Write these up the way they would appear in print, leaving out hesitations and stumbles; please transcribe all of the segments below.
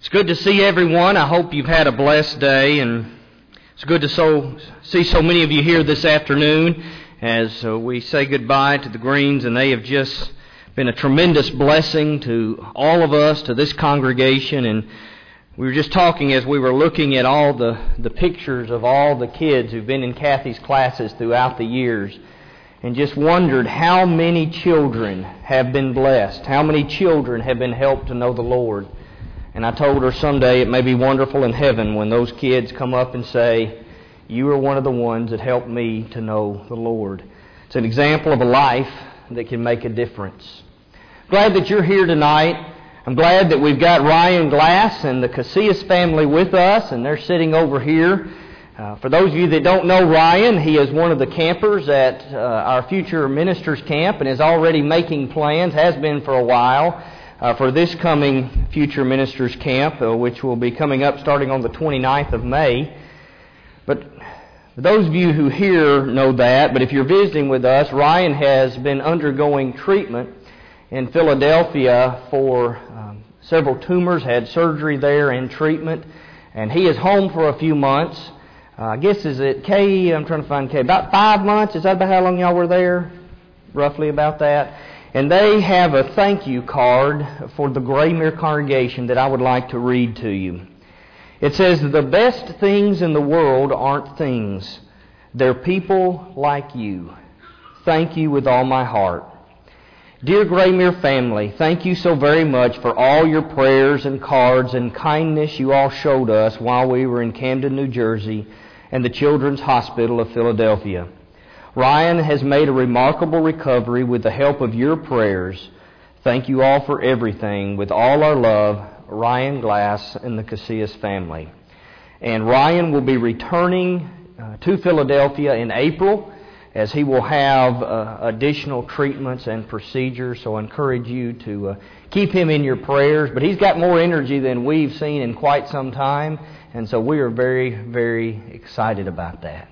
It's good to see everyone. I hope you've had a blessed day, and it's good to see so many of you here this afternoon as we say goodbye to the Greens, and they have just been a tremendous blessing to all of us, to this congregation. And we were just talking as we were looking at all the pictures of all the kids who've been in Kathy's classes throughout the years, and just wondered how many children have been blessed, how many children have been helped to know the Lord. And I told her someday it may be wonderful in heaven when those kids come up and say, "You were one of the ones that helped me to know the Lord." It's an example of a life that can make a difference. Glad that you're here tonight. I'm glad that we've got Ryan Glass and the Casillas family with us, and they're sitting over here. For those of you that don't know Ryan, he is one of the campers at our Future Ministers Camp and is already making plans, has been for a while, for this coming Future Ministers Camp, which will be coming up starting on the 29th of May. But those of you who here know that, but if you're visiting with us, Ryan has been undergoing treatment in Philadelphia for several tumors, had surgery there and treatment, and he is home for a few months. I guess is it I'm trying to find about 5 months? Is that about how long y'all were there? Roughly about that. And they have a thank you card for the Graymere congregation that I would like to read to you. It says, "The best things in the world aren't things. They're people like you. Thank you with all my heart. Dear Graymere family, thank you so very much for all your prayers and cards and kindness you all showed us while we were in Camden, New Jersey, and the Children's Hospital of Philadelphia. Ryan has made a remarkable recovery with the help of your prayers. Thank you all for everything. With all our love, Ryan Glass and the Casillas family." And Ryan will be returning to Philadelphia in April, as he will have additional treatments and procedures. So I encourage you to keep him in your prayers. But he's got more energy than we've seen in quite some time, and so we are very, very excited about that.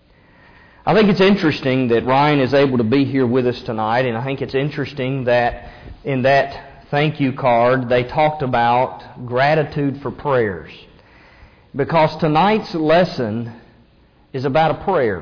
I think it's interesting that Ryan is able to be here with us tonight, and I think it's interesting that in that thank you card they talked about gratitude for prayers, because tonight's lesson is about a prayer.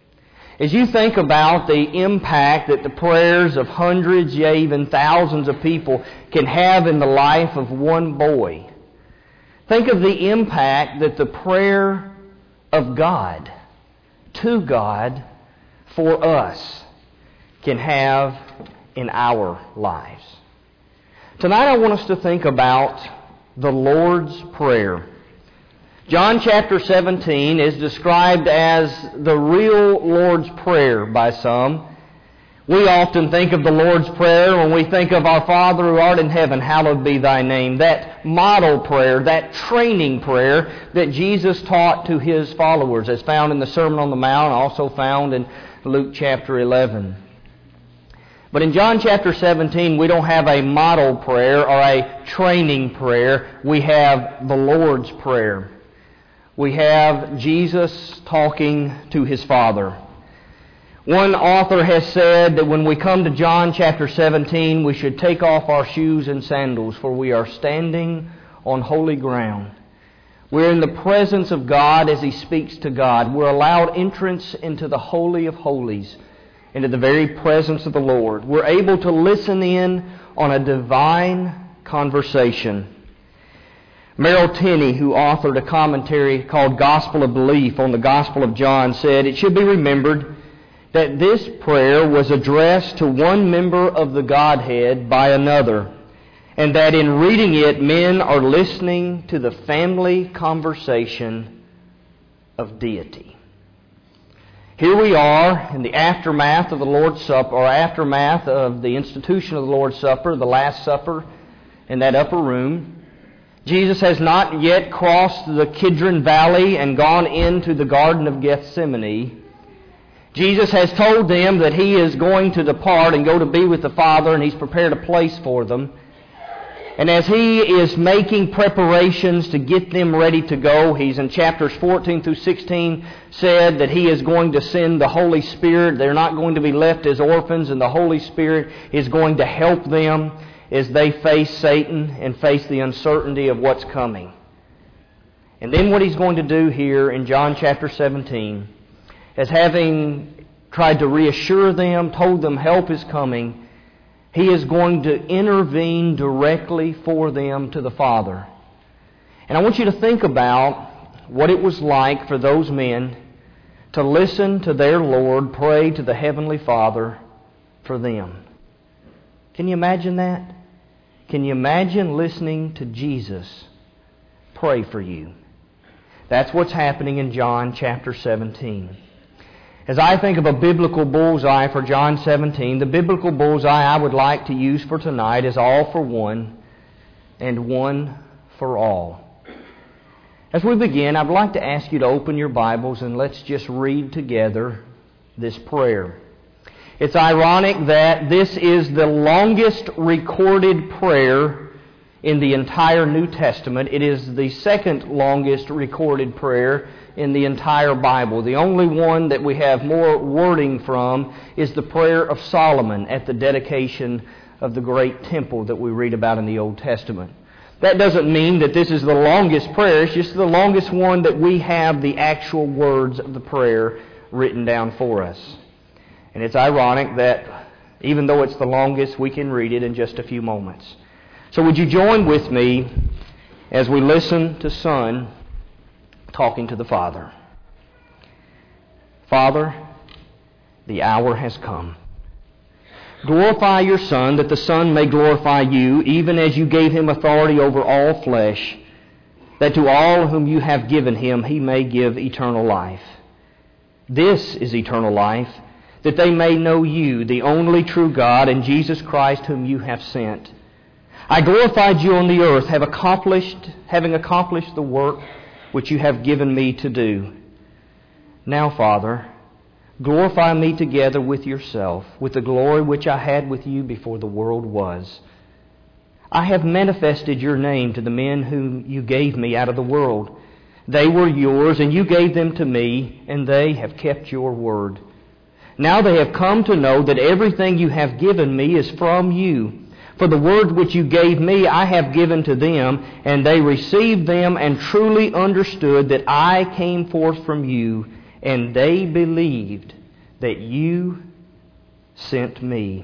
As you think about the impact that the prayers of hundreds, yea, even thousands of people can have in the life of one boy, think of the impact that the prayer of God to God for us can have in our lives. Tonight I want us to think about the Lord's Prayer. John chapter 17 is described as the real Lord's Prayer by some. We often think of the Lord's Prayer when we think of our Father who art in heaven, hallowed be thy name. That model prayer, that training prayer that Jesus taught to His followers, as found in the Sermon on the Mount, also found in Luke chapter 11. But in John chapter 17, we don't have a model prayer or a training prayer. We have the Lord's Prayer. We have Jesus talking to His Father. One author has said that when we come to John chapter 17, we should take off our shoes and sandals, for we are standing on holy ground. We're in the presence of God as He speaks to God. We're allowed entrance into the Holy of Holies, into the very presence of the Lord. We're able to listen in on a divine conversation. Merrill Tenney, who authored a commentary called Gospel of Belief on the Gospel of John, said, "It should be remembered that this prayer was addressed to one member of the Godhead by another, and that in reading it, men are listening to the family conversation of deity." Here we are in the aftermath of the Lord's Supper, or aftermath of the institution of the Lord's Supper, the Last Supper, in that upper room. Jesus has not yet crossed the Kidron Valley and gone into the Garden of Gethsemane. Jesus has told them that He is going to depart and go to be with the Father, and He's prepared a place for them. And as He is making preparations to get them ready to go, He's in chapters 14 through 16 said that He is going to send the Holy Spirit. They're not going to be left as orphans, and the Holy Spirit is going to help them. as they face Satan and face the uncertainty of what's coming. And then what he's going to do here in John chapter 17, as having tried to reassure them, told them help is coming, he is going to intervene directly for them to the Father. And I want you to think about what it was like for those men to listen to their Lord pray to the Heavenly Father for them. Can you imagine that? Can you imagine listening to Jesus pray for you? That's what's happening in John chapter 17. As I think of a biblical bullseye for John 17, the biblical bullseye I would like to use for tonight is all for one and one for all. As we begin, I'd like to ask you to open your Bibles and let's just read together this prayer. It's ironic that this is the longest recorded prayer in the entire New Testament. It is the second longest recorded prayer in the entire Bible. The only one that we have more wording from is the prayer of Solomon at the dedication of the great temple that we read about in the Old Testament. That doesn't mean that this is the longest prayer. It's just the longest one that we have the actual words of the prayer written down for us. And it's ironic that even though it's the longest, we can read it in just a few moments. So would you join with me as we listen to Son talking to the Father? Father, the hour has come. Glorify your Son, that the Son may glorify you, even as you gave him authority over all flesh, that to all whom you have given him he may give eternal life. This is eternal life, that they may know you, the only true God, and Jesus Christ whom you have sent. I glorified you on the earth, having accomplished the work which you have given me to do. Now, Father, glorify me together with yourself, with the glory which I had with you before the world was. I have manifested your name to the men whom you gave me out of the world. They were yours, and you gave them to me, and they have kept your word. Now they have come to know that everything you have given me is from you. For the word which you gave me I have given to them, and they received them and truly understood that I came forth from you, and they believed that you sent me.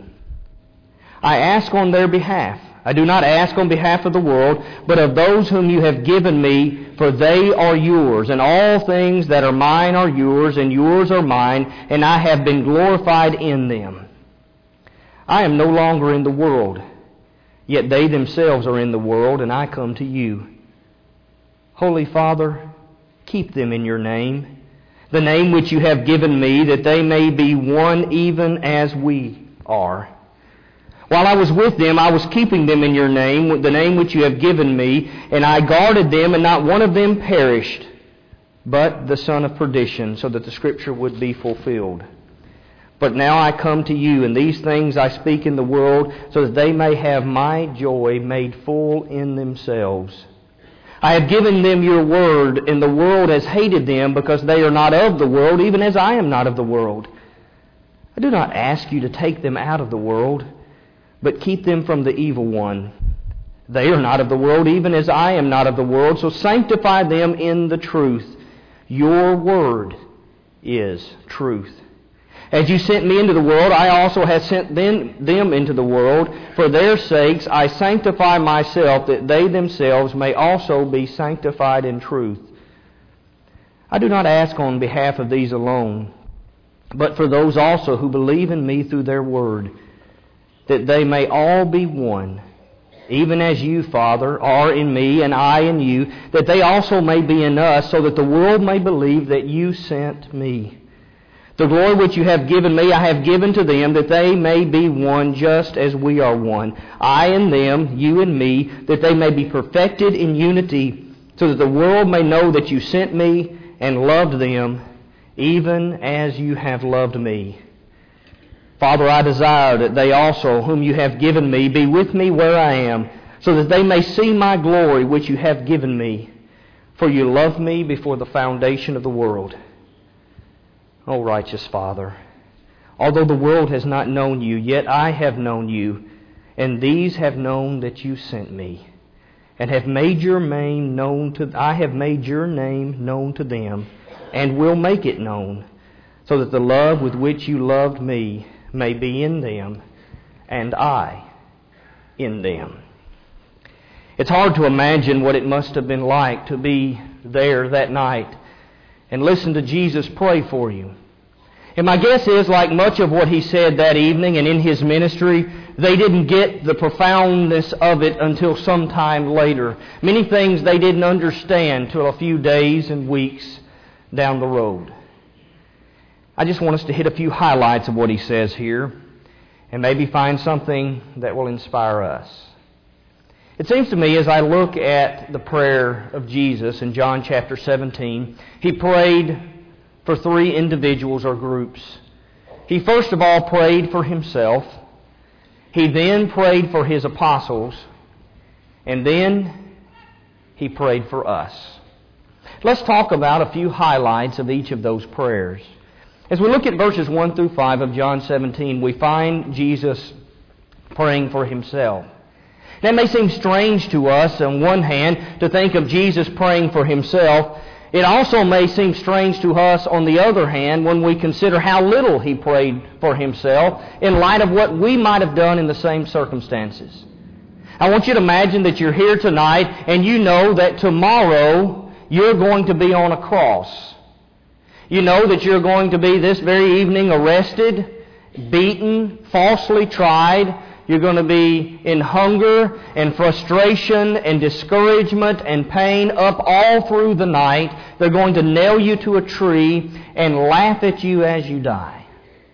I ask on their behalf. I do not ask on behalf of the world, but of those whom you have given me, for they are yours, and all things that are mine are yours, and yours are mine, and I have been glorified in them. I am no longer in the world, yet they themselves are in the world, and I come to you. Holy Father, keep them in your name, the name which you have given me, that they may be one even as we are. While I was with them, I was keeping them in your name, the name which you have given me, and I guarded them, and not one of them perished, but the son of perdition, so that the Scripture would be fulfilled. But now I come to you, and these things I speak in the world, so that they may have my joy made full in themselves. I have given them your word, and the world has hated them, because they are not of the world, even as I am not of the world. I do not ask you to take them out of the world, but keep them from the evil one. They are not of the world, even as I am not of the world, so sanctify them in the truth. Your word is truth. As you sent me into the world, I also have sent them into the world. For their sakes I sanctify myself, that they themselves may also be sanctified in truth. I do not ask on behalf of these alone, but for those also who believe in me through their word, that they may all be one, even as you, Father, are in me and I in you, that they also may be in us, so that the world may believe that you sent me. The glory which you have given me I have given to them, that they may be one just as we are one. I and them, you and me, that they may be perfected in unity, so that the world may know that you sent me and loved them, even as you have loved me. Father, I desire that they also, whom you have given me, be with me where I am, so that they may see my glory which you have given me. For you loved me before the foundation of the world. O righteous Father, although the world has not known you, yet I have known you, and these have known that you sent me, and have made your name known to I have made your name known to them, and will make it known, so that the love with which you loved me may be in them, and I in them." It's hard to imagine what it must have been like to be there that night and listen to Jesus pray for you. And my guess is, like much of what he said that evening and in his ministry, they didn't get the profoundness of it until some time later. Many things they didn't understand till a few days and weeks down the road. I just want us to hit a few highlights of what he says here and maybe find something that will inspire us. It seems to me, as I look at the prayer of Jesus in John chapter 17, he prayed for three individuals or groups. He first of all prayed for himself. He then prayed for his apostles. And then he prayed for us. Let's talk about a few highlights of each of those prayers. As we look at verses 1 through 5 of John 17, we find Jesus praying for himself. That may seem strange to us, on one hand, to think of Jesus praying for himself. It also may seem strange to us, on the other hand, when we consider how little he prayed for himself in light of what we might have done in the same circumstances. I want you to imagine that you're here tonight and you know that tomorrow you're going to be on a cross. You know that you're going to be this very evening arrested, beaten, falsely tried. You're going to be in hunger and frustration and discouragement and pain up all through the night. They're going to nail you to a tree and laugh at you as you die.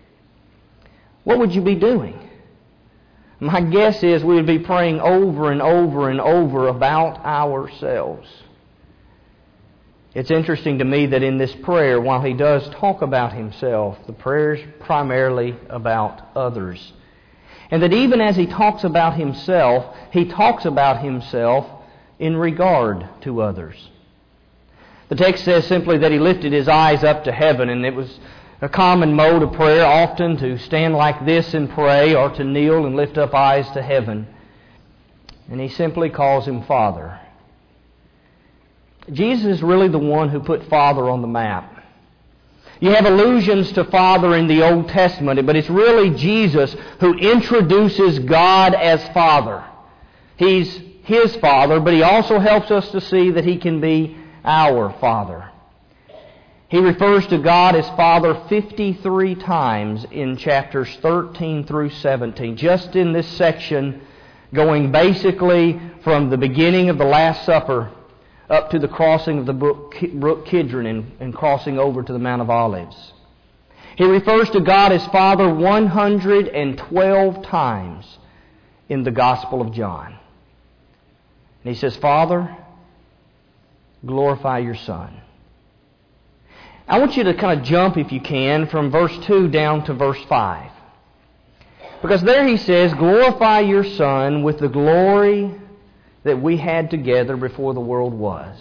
What would you be doing? My guess is we would be praying over and over and over about ourselves. It's interesting to me that in this prayer, while he does talk about himself, the prayer is primarily about others. And that even as he talks about himself in regard to others. The text says simply that he lifted his eyes up to heaven, and it was a common mode of prayer often to stand like this and pray, or to kneel and lift up eyes to heaven. And he simply calls him Father. Jesus is really the one who put Father on the map. You have allusions to Father in the Old Testament, but it's really Jesus who introduces God as Father. He's His Father, but He also helps us to see that He can be our Father. He refers to God as Father 53 times in chapters 13 through 17. Just in this section, going basically from the beginning of the Last Supper up to the crossing of the brook Kidron and crossing over to the Mount of Olives. He refers to God as Father 112 times in the Gospel of John. And he says, Father, glorify your Son. I want you to kind of jump, if you can, from verse 2 down to verse 5. Because there he says, glorify your Son with the glory that we had together before the world was.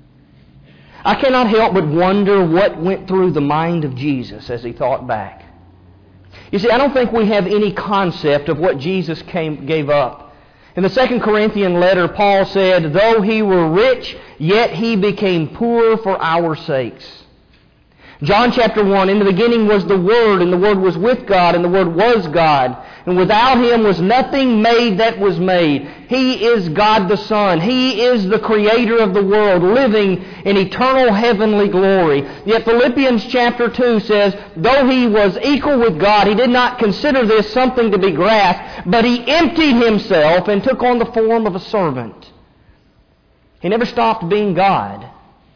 I cannot help but wonder what went through the mind of Jesus as he thought back. You see, I don't think we have any concept of what Jesus gave up. In the 2 Corinthian letter, Paul said, though he were rich, yet he became poor for our sakes. John chapter 1, in the beginning was the Word, and the Word was with God, and the Word was God. And without Him was nothing made that was made. He is God the Son. He is the Creator of the world, living in eternal heavenly glory. Yet Philippians chapter 2 says, though He was equal with God, He did not consider this something to be grasped, but He emptied Himself and took on the form of a servant. He never stopped being God,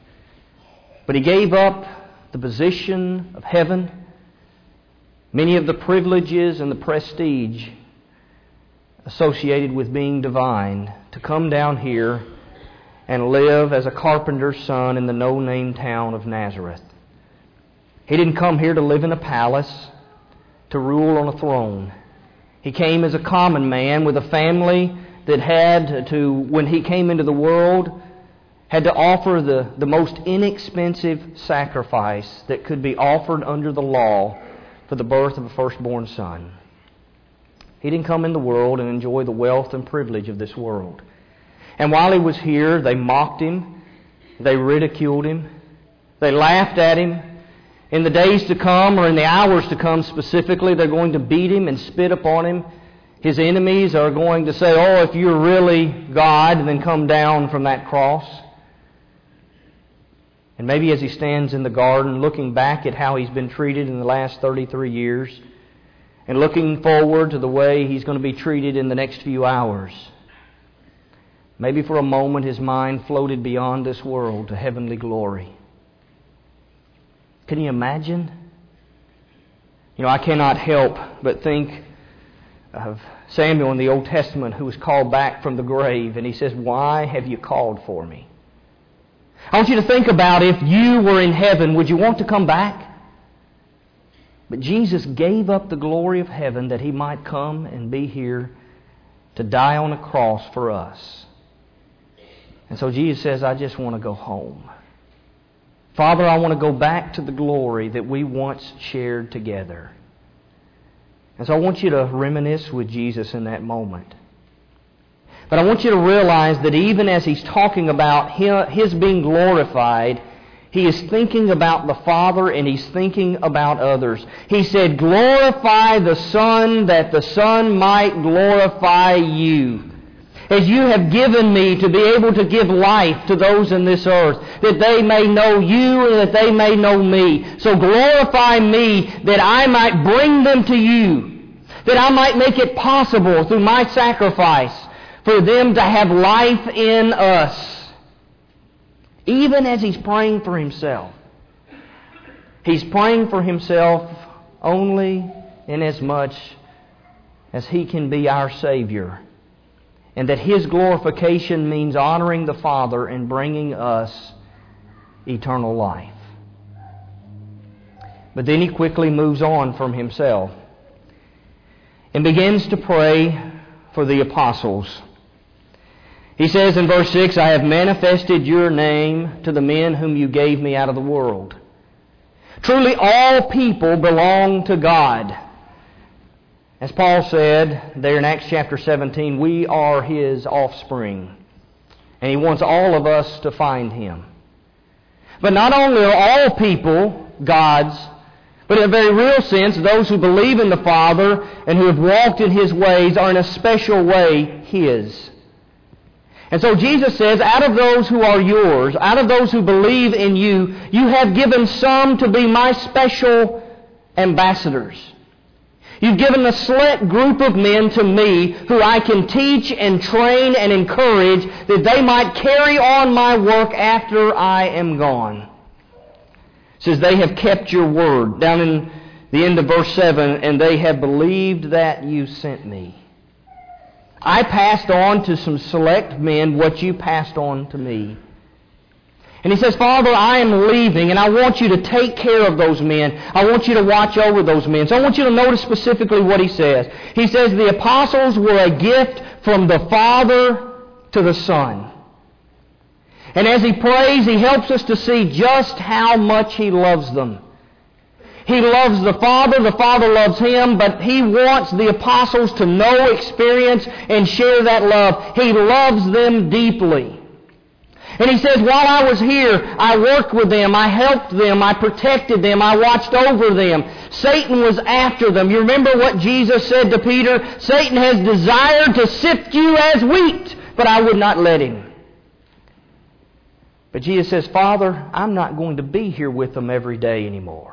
but He gave up the position of heaven, many of the privileges and the prestige associated with being divine, to come down here and live as a carpenter's son in the no-name town of Nazareth. He didn't come here to live in a palace, to rule on a throne. He came as a common man with a family that had to, when He came into the world, had to offer the most inexpensive sacrifice that could be offered under the law for the birth of a firstborn son. He didn't come in the world and enjoy the wealth and privilege of this world. And while He was here, they mocked Him, they ridiculed Him, they laughed at Him. In the days to come, or in the hours to come specifically, they're going to beat Him and spit upon Him. His enemies are going to say, "Oh, if you're really God, then come down from that cross." And maybe as He stands in the garden, looking back at how He's been treated in the last 33 years, and looking forward to the way He's going to be treated in the next few hours, maybe for a moment His mind floated beyond this world to heavenly glory. Can you imagine? I cannot help but think of Samuel in the Old Testament, who was called back from the grave, and he says, "Why have you called for me?" I want you to think about, if you were in heaven, would you want to come back? But Jesus gave up the glory of heaven that He might come and be here to die on a cross for us. And so Jesus says, "I just want to go home. Father, I want to go back to the glory that we once shared together." And so I want you to reminisce with Jesus in that moment. But I want you to realize that even as He's talking about His being glorified, He is thinking about the Father and He's thinking about others. He said, "Glorify the Son, that the Son might glorify you. As you have given me to be able to give life to those in this earth, that they may know you and that they may know me. So glorify me, that I might bring them to you, that I might make it possible through my sacrifice for them to have life in us." Even as He's praying for Himself, He's praying for Himself only inasmuch as He can be our Savior, and that His glorification means honoring the Father and bringing us eternal life. But then He quickly moves on from Himself and begins to pray for the apostles. He says in verse 6, "I have manifested your name to the men whom you gave me out of the world." Truly all people belong to God. As Paul said there in Acts chapter 17, we are His offspring. And He wants all of us to find Him. But not only are all people God's, but in a very real sense, those who believe in the Father and who have walked in His ways are in a special way His. And so Jesus says, out of those who are yours, out of those who believe in you, you have given some to be my special ambassadors. You've given a select group of men to me who I can teach and train and encourage that they might carry on my work after I am gone. It says they have kept your word. Down in the end of verse 7, "And they have believed that you sent me." I passed on to some select men what you passed on to me. And He says, "Father, I am leaving, and I want you to take care of those men. I want you to watch over those men." So I want you to notice specifically what He says. He says the apostles were a gift from the Father to the Son. And as He prays, He helps us to see just how much He loves them. He loves the Father loves Him, but He wants the apostles to know, experience, and share that love. He loves them deeply. And He says, while I was here, I worked with them, I helped them, I protected them, I watched over them. Satan was after them. You remember what Jesus said to Peter? "Satan has desired to sift you as wheat, but I would not let him." But Jesus says, "Father, I'm not going to be here with them every day anymore."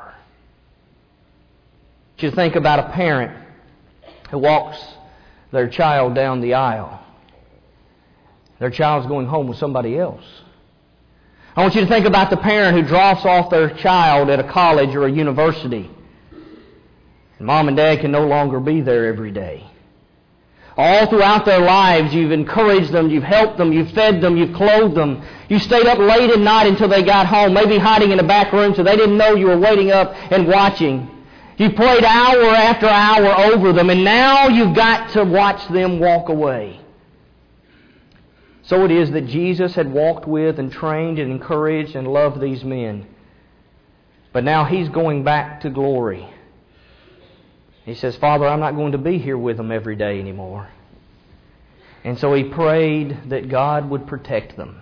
You think about a parent who walks their child down the aisle. Their child's going home with somebody else. I want you to think about the parent who drops off their child at a college or a university. And Mom and Dad can no longer be there every day. All throughout their lives, you've encouraged them, you've helped them, you've fed them, you've clothed them. You stayed up late at night until they got home, maybe hiding in the back room so they didn't know you were waiting up and watching. You prayed hour after hour over them, and now you've got to watch them walk away. So it is that Jesus had walked with and trained and encouraged and loved these men. But now He's going back to glory. He says, Father, I'm not going to be here with them every day anymore. And so he prayed that God would protect them.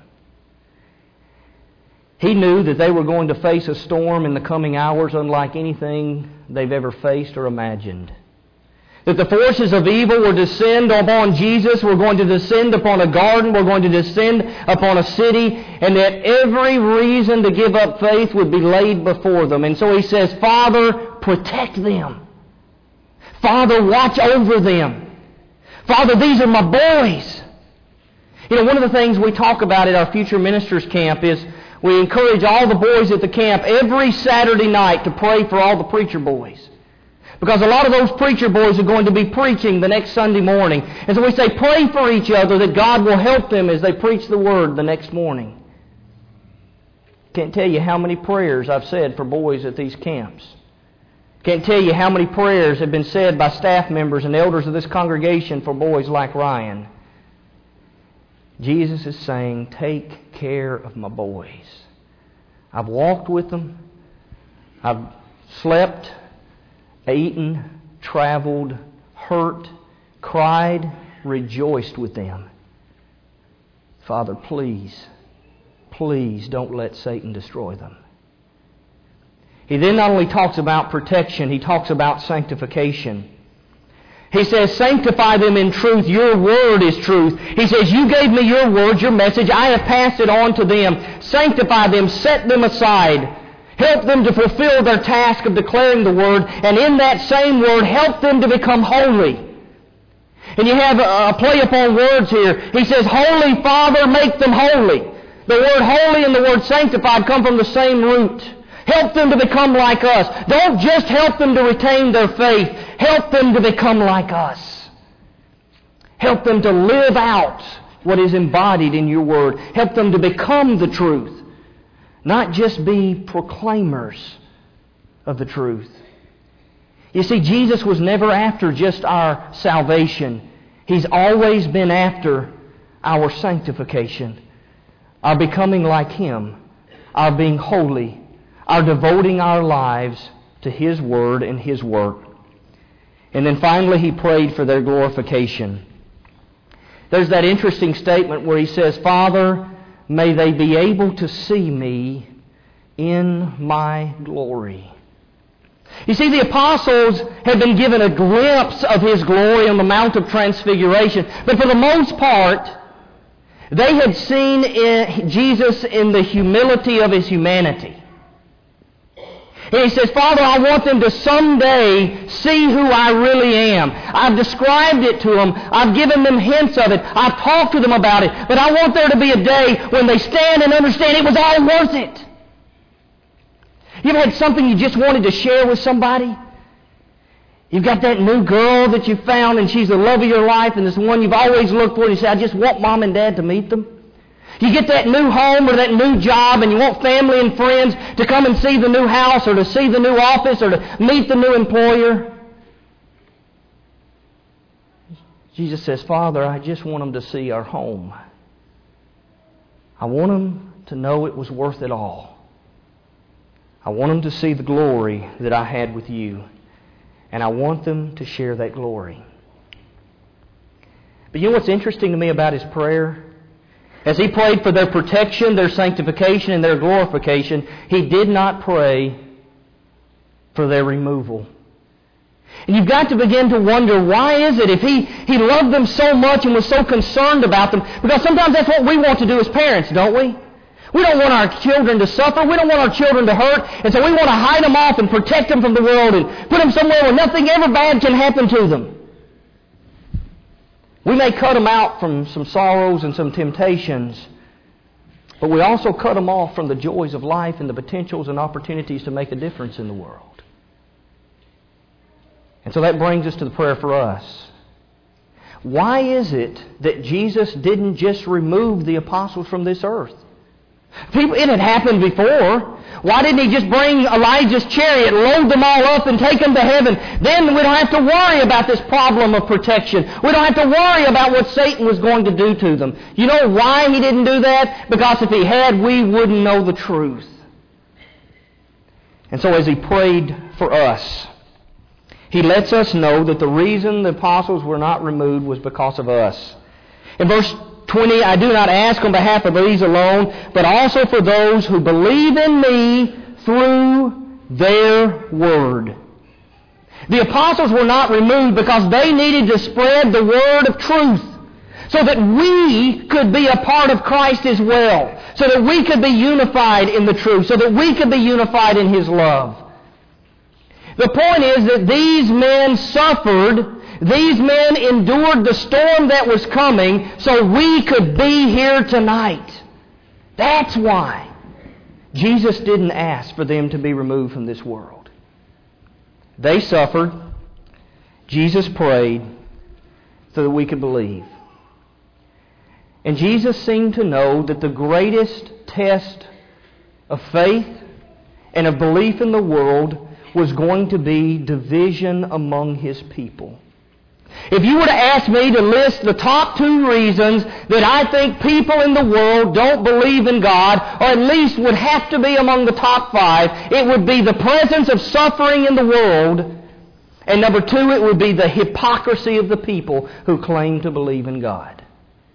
He knew that they were going to face a storm in the coming hours unlike anything they've ever faced or imagined. That the forces of evil were to descend upon Jesus, were going to descend upon a garden, were going to descend upon a city, and that every reason to give up faith would be laid before them. And so he says, Father, protect them. Father, watch over them. Father, these are my boys. You know, one of the things we talk about at our Future Ministers Camp is we encourage all the boys at the camp every Saturday night to pray for all the preacher boys. Because a lot of those preacher boys are going to be preaching the next Sunday morning. And so we say, pray for each other that God will help them as they preach the Word the next morning. Can't tell you how many prayers I've said for boys at these camps. Can't tell you how many prayers have been said by staff members and elders of this congregation for boys like Ryan. Jesus is saying, take care of my boys. I've walked with them. I've slept, eaten, traveled, hurt, cried, rejoiced with them. Father, please don't let Satan destroy them. He then not only talks about protection, he talks about sanctification. He says, sanctify them in truth. Your word is truth. He says, you gave me your word, your message. I have passed it on to them. Sanctify them. Set them aside. Help them to fulfill their task of declaring the word. And in that same word, help them to become holy. And you have a play upon words here. He says, Holy Father, make them holy. The word holy and the word sanctified come from the same root. Help them to become like us. Don't just help them to retain their faith. Help them to become like us. Help them to live out what is embodied in your word. Help them to become the truth. Not just be proclaimers of the truth. You see, Jesus was never after just our salvation. He's always been after our sanctification. Our becoming like Him. Our being holy. Our devoting our lives to His Word and His work. And then finally He prayed for their glorification. There's that interesting statement where He says, Father, may they be able to see me in my glory. You see, the apostles had been given a glimpse of His glory on the Mount of Transfiguration. But for the most part, they had seen Jesus in the humility of His humanity. And He says, Father, I want them to someday see who I really am. I've described it to them. I've given them hints of it. I've talked to them about it. But I want there to be a day when they stand and understand it was all worth it. You ever had something you just wanted to share with somebody? You've got that new girl that you found and she's the love of your life and it's the one you've always looked for and you say, I just want Mom and Dad to meet them. You get that new home or that new job and you want family and friends to come and see the new house or to see the new office or to meet the new employer. Jesus says, Father, I just want them to see our home. I want them to know it was worth it all. I want them to see the glory that I had with you. And I want them to share that glory. But you know what's interesting to me about his prayer? As he prayed for their protection, their sanctification, and their glorification, he did not pray for their removal. And you've got to begin to wonder, why is it if he loved them so much and was so concerned about them? Because sometimes that's what we want to do as parents, don't we? We don't want our children to suffer. We don't want our children to hurt. And so we want to hide them off and protect them from the world and put them somewhere where nothing ever bad can happen to them. We may cut them out from some sorrows and some temptations, but we also cut them off from the joys of life and the potentials and opportunities to make a difference in the world. And so that brings us to the prayer for us. Why is it that Jesus didn't just remove the apostles from this earth? It had happened before. Why didn't He just bring Elijah's chariot, load them all up, and take them to heaven? Then we don't have to worry about this problem of protection. We don't have to worry about what Satan was going to do to them. You know why He didn't do that? Because if He had, we wouldn't know the truth. And so as He prayed for us, He lets us know that the reason the apostles were not removed was because of us. In verse 20, I do not ask on behalf of these alone, but also for those who believe in me through their word. The apostles were not removed because they needed to spread the word of truth so that we could be a part of Christ as well, so that we could be unified in the truth, so that we could be unified in His love. The point is that these men suffered, these men endured the storm that was coming so we could be here tonight. That's why Jesus didn't ask for them to be removed from this world. They suffered. Jesus prayed so that we could believe. And Jesus seemed to know that the greatest test of faith and of belief in the world was going to be division among His people. If you were to ask me to list the top 2 reasons that I think people in the world don't believe in God, or at least would have to be among the top 5, it would be the presence of suffering in the world, and number 2, it would be the hypocrisy of the people who claim to believe in God.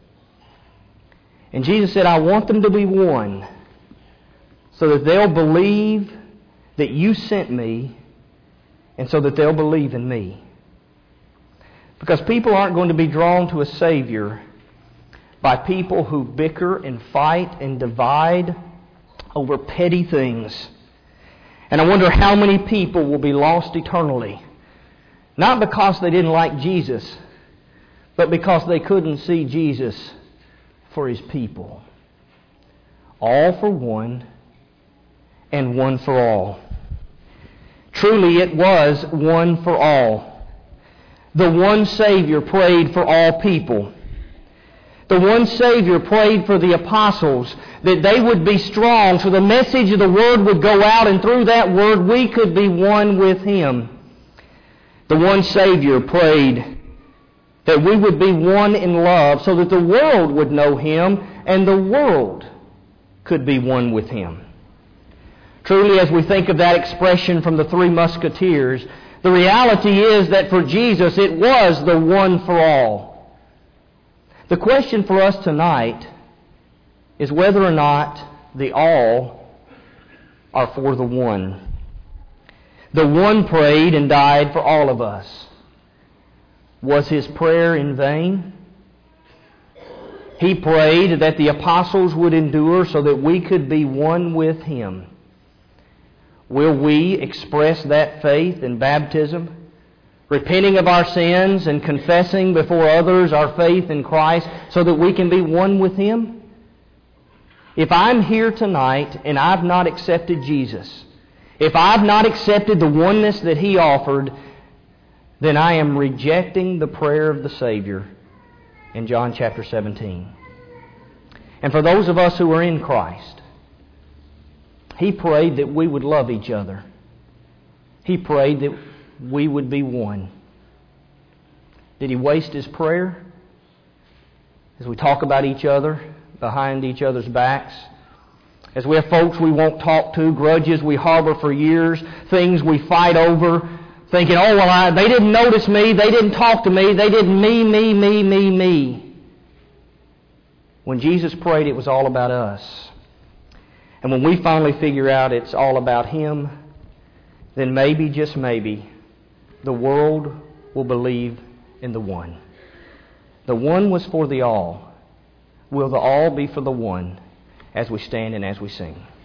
And Jesus said, I want them to be one, so that they'll believe that you sent me, and so that they'll believe in me. Because people aren't going to be drawn to a Savior by people who bicker and fight and divide over petty things. And I wonder how many people will be lost eternally. Not because they didn't like Jesus, but because they couldn't see Jesus for His people. All for one, and one for all. Truly it was one for all. The one Savior prayed for all people. The one Savior prayed for the apostles that they would be strong so the message of the Word would go out, and through that Word we could be one with Him. The one Savior prayed that we would be one in love so that the world would know Him and the world could be one with Him. Truly, as we think of that expression from the 3 Musketeers, the reality is that for Jesus it was the one for all. The question for us tonight is whether or not the all are for the one. The one prayed and died for all of us. Was His prayer in vain? He prayed that the apostles would endure so that we could be one with Him. Will we express that faith in baptism, repenting of our sins and confessing before others our faith in Christ so that we can be one with Him? If I'm here tonight and I've not accepted Jesus, if I've not accepted the oneness that He offered, then I am rejecting the prayer of the Savior in John chapter 17. And for those of us who are in Christ, He prayed that we would love each other. He prayed that we would be one. Did He waste His prayer? As we talk about each other, behind each other's backs, as we have folks we won't talk to, grudges we harbor for years, things we fight over, thinking, oh, well, they didn't notice me, they didn't talk to me, they didn't me. When Jesus prayed, it was all about us. And when we finally figure out it's all about Him, then maybe, just maybe, the world will believe in the one. The one was for the all. Will the all be for the one as we stand and as we sing?